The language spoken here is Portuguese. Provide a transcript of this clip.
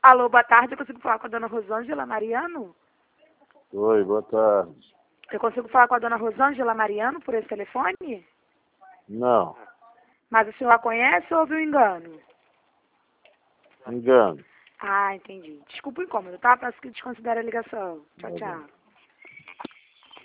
Alô, boa tarde. Eu consigo falar com a dona Rosângela Mariano? Oi, boa tarde. Eu consigo falar com a dona Rosângela Mariano por esse telefone? Não, Mas o senhor a conhece ou houve um engano? engano. Ah, entendi. Desculpa o incômodo, tá? Peço que desconsidere a ligação. Tchau, Tá bom. tchau.